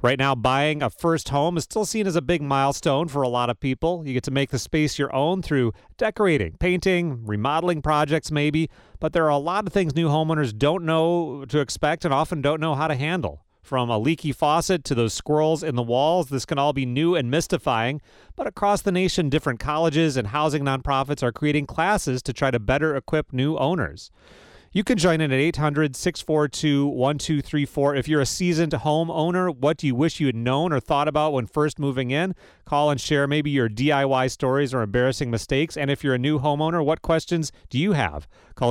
Right now, buying a first home is still seen as a big milestone for a lot of people. You get to make the space your own through decorating, painting, remodeling projects maybe, but there are a lot of things new homeowners don't know to expect and often don't know how to handle. From a leaky faucet to those squirrels in the walls, this can all be new and mystifying. But across the nation, different colleges and housing nonprofits are creating classes to try to better equip new owners. You can join in at 800-642-1234. If you're a seasoned homeowner, what do you wish you had known or thought about when first moving in? Call and share maybe your DIY stories or embarrassing mistakes. And if you're a new homeowner, what questions do you have? Call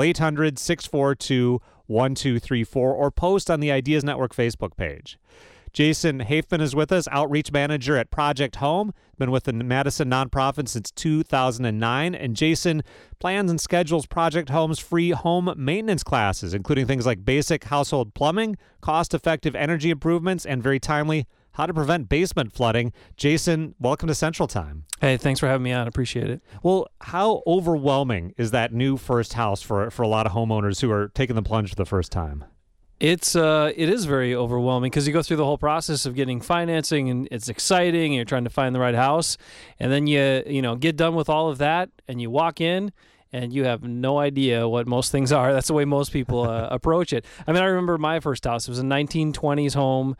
800-642-1234 or post on the Ideas Network Facebook page. Jason Hafman is with us, Outreach Manager at Project Home. Been with the Madison nonprofit since 2009. And Jason plans and schedules Project Home's free home maintenance classes, including things like basic household plumbing, cost-effective energy improvements, and very timely, how to prevent basement flooding. Jason, welcome to Central Time. Hey, thanks for having me on. Appreciate it. Well, how overwhelming is that new first house for a lot of homeowners who are taking the plunge for the first time? It is very overwhelming because you go through the whole process of getting financing and it's exciting and you're trying to find the right house, and then you get done with all of that and you walk in and you have no idea what most things are. That's the way most people approach it. I mean, I remember my first house. It was a 1920s home,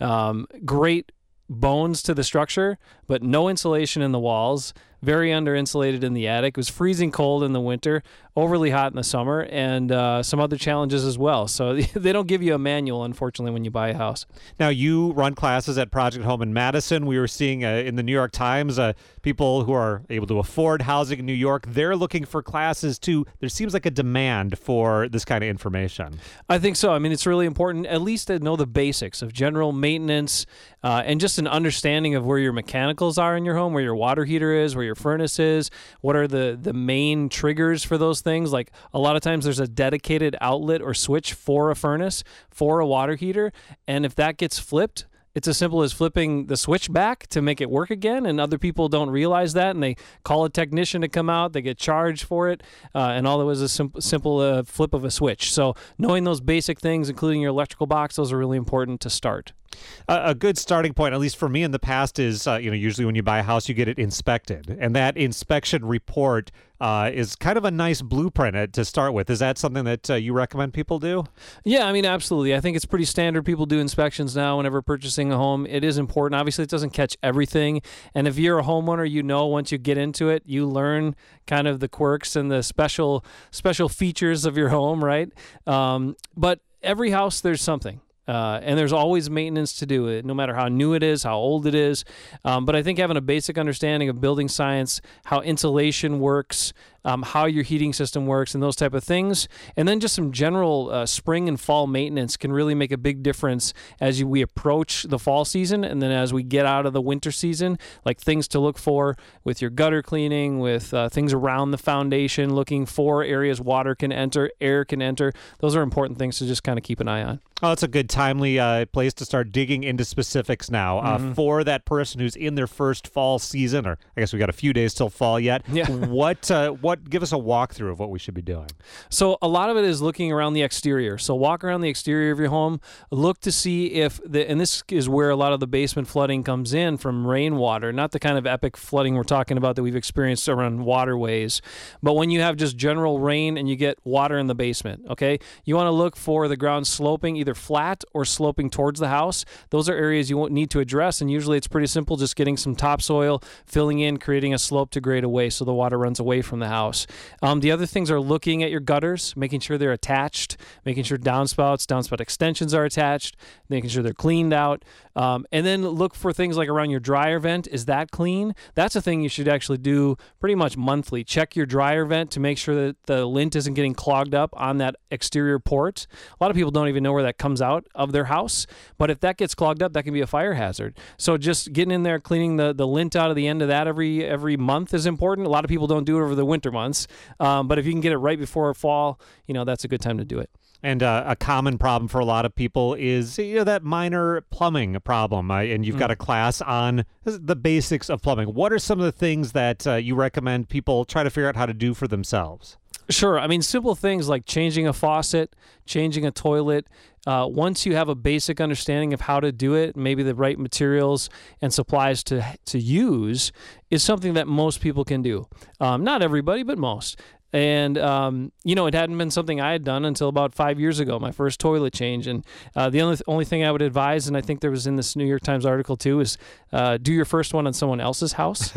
great bones to the structure, but no insulation in the walls, very under-insulated in the attic. It was freezing cold in the winter, overly hot in the summer, and some other challenges as well. So they don't give you a manual, unfortunately, when you buy a house. Now, you run classes at Project Home in Madison. We were seeing in the New York Times, people who are able to afford housing in New York, they're looking for classes too. There seems like a demand for this kind of information. I think so. I mean, it's really important at least to know the basics of general maintenance and just an understanding of where your mechanicals are in your home, where your water heater is, where your furnace is, what are the main triggers for those things. Like a lot of times there's a dedicated outlet or switch for a furnace, for a water heater, and if that gets flipped, it's as simple as flipping the switch back to make it work again, and other people don't realize that, and they call a technician to come out, they get charged for it, and all it was a simple flip of a switch. So knowing those basic things, including your electrical box, those are really important to start. A good starting point, at least for me in the past, is usually when you buy a house, you get it inspected, and that inspection report is kind of a nice blueprint to start with. Is that something that you recommend people do? Yeah, I mean, absolutely. I think it's pretty standard. People do inspections now whenever purchasing a home. It is important. Obviously, it doesn't catch everything, and if you're a homeowner, once you get into it, you learn kind of the quirks and the special features of your home, right? But every house, there's something. And there's always maintenance to do it, no matter how new it is, how old it is. But I think having a basic understanding of building science, how insulation works, how your heating system works, and those type of things, and then just some general spring and fall maintenance can really make a big difference as we approach the fall season, and then as we get out of the winter season, like things to look for with your gutter cleaning, with things around the foundation, looking for areas water can enter, air can enter. Those are important things to just kind of keep an eye on. Oh, it's a good timely place to start digging into specifics now for that person who's in their first fall season, or I guess we got a few days till fall yet. Yeah. What? Give us a walkthrough of what we should be doing. So a lot of it is looking around the exterior. So walk around the exterior of your home, look to see if and this is where a lot of the basement flooding comes in from rainwater, not the kind of epic flooding we're talking about that we've experienced around waterways, but when you have just general rain and you get water in the basement, okay? You want to look for the ground sloping either flat or sloping towards the house. Those are areas you won't need to address, and usually it's pretty simple, just getting some topsoil, filling in, creating a slope to grade away so the water runs away from the house. The other things are looking at your gutters, making sure they're attached, making sure downspout extensions are attached, making sure they're cleaned out, and then look for things like around your dryer vent. Is that clean? That's a thing you should actually do pretty much monthly. Check your dryer vent to make sure that the lint isn't getting clogged up on that exterior port. A lot of people don't even know where that comes out of their house, but if that gets clogged up, that can be a fire hazard. So just getting in there, cleaning the lint out of the end of that every month is important. A lot of people don't do it over the winter months, but if you can get it right before fall, that's a good time to do it. And a common problem for a lot of people is that minor plumbing problem. And you've got a class on the basics of plumbing. What are some of the things that you recommend people try to figure out how to do for themselves? Sure. I mean, simple things like changing a faucet, changing a toilet, once you have a basic understanding of how to do it, maybe the right materials and supplies to use is something that most people can do. Not everybody, but most. And, it hadn't been something I had done until about 5 years ago, my first toilet change. And the only thing I would advise, and I think there was in this New York Times article too, is do your first one on someone else's house,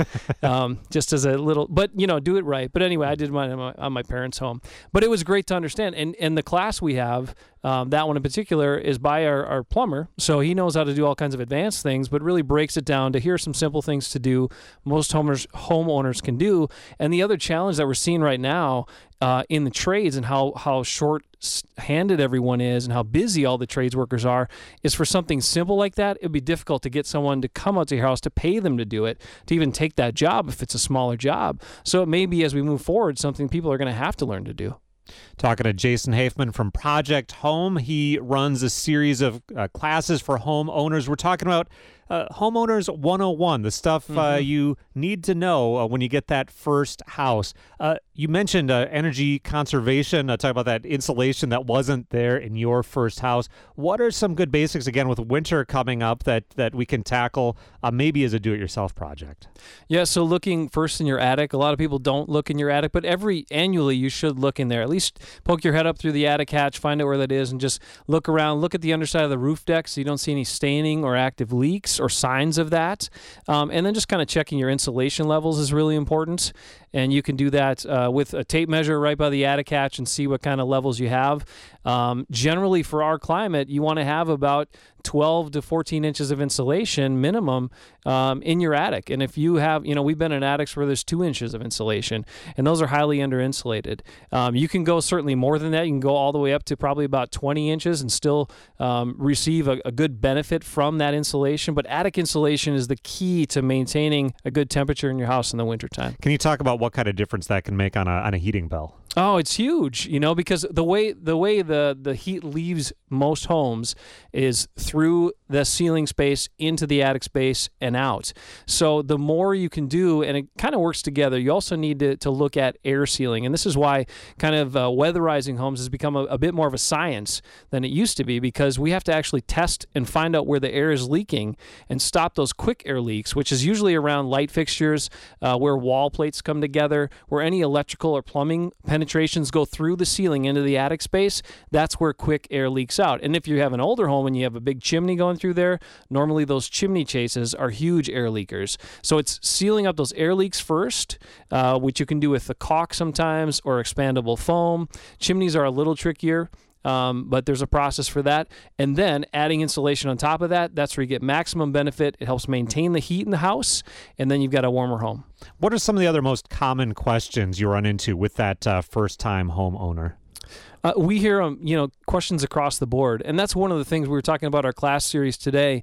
just as a little, but, do it right. But anyway, I did mine on my parents' home. But it was great to understand. And the class we have, that one in particular, is by our plumber. So he knows how to do all kinds of advanced things, but really breaks it down to here are some simple things to do most homeowners can do. And the other challenge that we're seeing right now in the trades and how short-handed everyone is and how busy all the trades workers are is for something simple like that, it'd be difficult to get someone to come out to your house to pay them to do it, to even take that job if it's a smaller job. So it may be, as we move forward, something people are going to have to learn to do. Talking to Jason Hafman from Project Home. He runs a series of classes for homeowners. We're talking about Homeowners 101, the stuff you need to know when you get that first house. You mentioned energy conservation, talk about that insulation that wasn't there in your first house. What are some good basics, again, with winter coming up that we can tackle maybe as a do-it-yourself project? Yeah, so looking first in your attic. A lot of people don't look in your attic, but annually you should look in there. At least poke your head up through the attic hatch, find out where that is, and just look around. Look at the underside of the roof deck so you don't see any staining or active leaks or signs of that. And then just kind of checking your insulation levels is really important. And you can do that with a tape measure right by the attic hatch and see what kind of levels you have. Generally, for our climate, you want to have about 12 to 14 inches of insulation minimum in your attic. And if you have, we've been in attics where there's 2 inches of insulation, and those are highly under-insulated. You can go certainly more than that. You can go all the way up to probably about 20 inches and still receive a good benefit from that insulation. But attic insulation is the key to maintaining a good temperature in your house in the wintertime. Can you talk about what kind of difference that can make on a heating bill? Oh, it's huge, because the way the heat leaves most homes is through the ceiling space into the attic space and out. So the more you can do, and it kind of works together, you also need to look at air sealing. And this is why kind of weatherizing homes has become a bit more of a science than it used to be, because we have to actually test and find out where the air is leaking and stop those quick air leaks, which is usually around light fixtures, where wall plates come together, where any electrical or plumbing penetrations go through the ceiling into the attic space. That's where quick air leaks out. And if you have an older home and you have a big chimney going through there, normally those chimney chases are huge air leakers. So it's sealing up those air leaks first, which you can do with the caulk sometimes or expandable foam. Chimneys are a little trickier. But there's a process for that. And then adding insulation on top of that, that's where you get maximum benefit. It helps maintain the heat in the house, and then you've got a warmer home. What are some of the other most common questions you run into with that first-time homeowner? We hear questions across the board, and that's one of the things we were talking about our class series today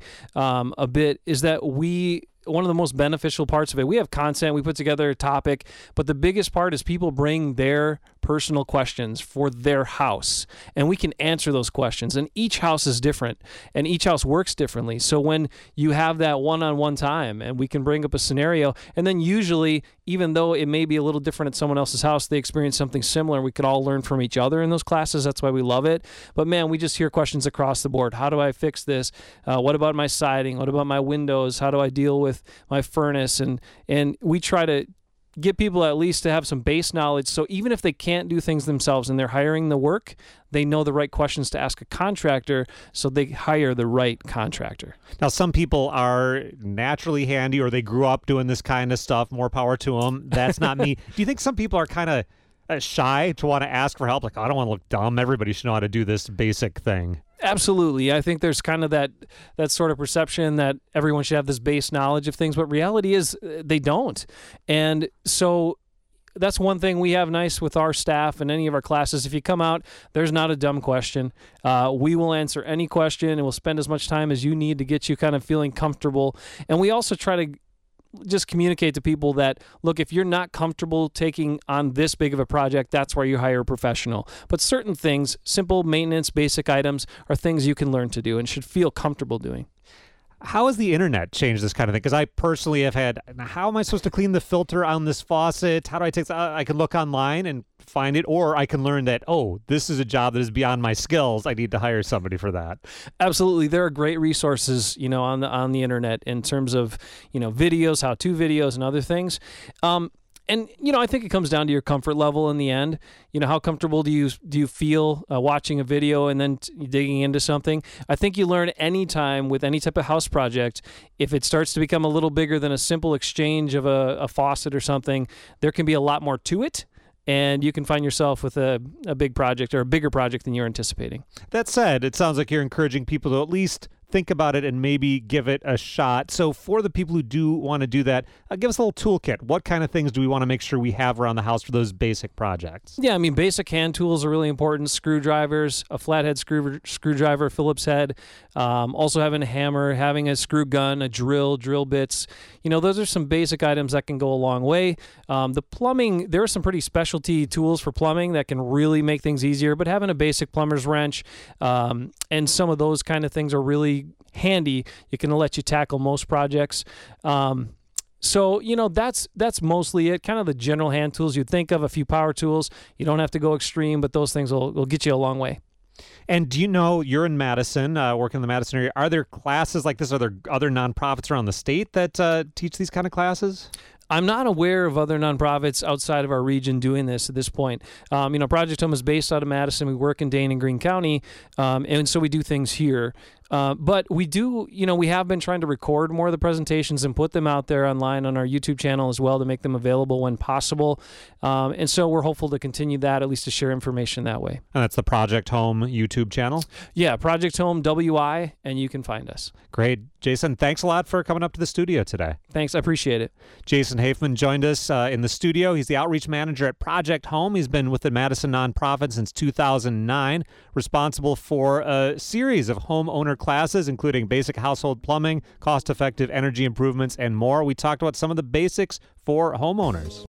a bit, is that one of the most beneficial parts of it, we have content, we put together a topic, but the biggest part is people bring their personal questions for their house, and we can answer those questions. And each house is different, and each house works differently. So when you have that one-on-one time, and we can bring up a scenario, and then usually, even though it may be a little different at someone else's house, they experience something similar. We can all learn from each other in those classes. That's why we love it. But man, we just hear questions across the board. How do I fix this? What about my siding? What about my windows? How do I deal with my furnace? And we try to get people at least to have some base knowledge, so even if they can't do things themselves and they're hiring the work, they know the right questions to ask a contractor, so they hire the right contractor. Now, some people are naturally handy, or they grew up doing this kind of stuff. More power to them. That's not me. Do you think some people are kind of shy to want to ask for help? Like, I don't want to look dumb. Everybody should know how to do this basic thing. Absolutely. I think there's kind of that sort of perception that everyone should have this base knowledge of things, but reality is they don't. And so that's one thing we have nice with our staff and any of our classes. If you come out, there's not a dumb question. We will answer any question, and we'll spend as much time as you need to get you kind of feeling comfortable. And we also try to just communicate to people that, look, if you're not comfortable taking on this big of a project, that's where you hire a professional. But certain things, simple maintenance, basic items, are things you can learn to do and should feel comfortable doing. How has the internet changed this kind of thing? Because I personally have had, how am I supposed to clean the filter on this faucet? How do I take, I can look online and find it, or I can learn that, oh, this is a job that is beyond my skills. I need to hire somebody for that. Absolutely. There are great resources, on the internet in terms of, videos, how-to videos and other things. And I think it comes down to your comfort level in the end. How comfortable do you feel watching a video and then digging into something? I think you learn anytime with any type of house project, if it starts to become a little bigger than a simple exchange of a faucet or something, there can be a lot more to it. And you can find yourself with a big project or a bigger project than you're anticipating. That said, it sounds like you're encouraging people to at least think about it and maybe give it a shot. So for the people who do want to do that, give us a little toolkit. What kind of things do we want to make sure we have around the house for those basic projects? Yeah, basic hand tools are really important. Screwdrivers, a flathead screwdriver, Phillips head. Also having a hammer, having a screw gun, a drill bits. Those are some basic items that can go a long way. The plumbing, there are some pretty specialty tools for plumbing that can really make things easier, but having a basic plumber's wrench and some of those kind of things are really handy. It can let you tackle most projects. So, that's mostly it. Kind of the general hand tools you'd think of, a few power tools. You don't have to go extreme, but those things will get you a long way. And do you know, you're in Madison, working in the Madison area. Are there classes like this? Are there other nonprofits around the state that teach these kind of classes? I'm not aware of other nonprofits outside of our region doing this at this point. Project Home is based out of Madison. We work in Dane and Greene County, and so we do things here. But we do, we have been trying to record more of the presentations and put them out there online on our YouTube channel as well to make them available when possible. And so we're hopeful to continue that, at least to share information that way. And that's the Project Home YouTube channel? Yeah, Project Home WI, and you can find us. Great. Jason, thanks a lot for coming up to the studio today. Thanks. I appreciate it. Jason Hafman joined us in the studio. He's the outreach manager at Project Home. He's been with the Madison nonprofit since 2009, responsible for a series of homeowner classes, including basic household plumbing, cost-effective energy improvements, and more. We talked about some of the basics for homeowners.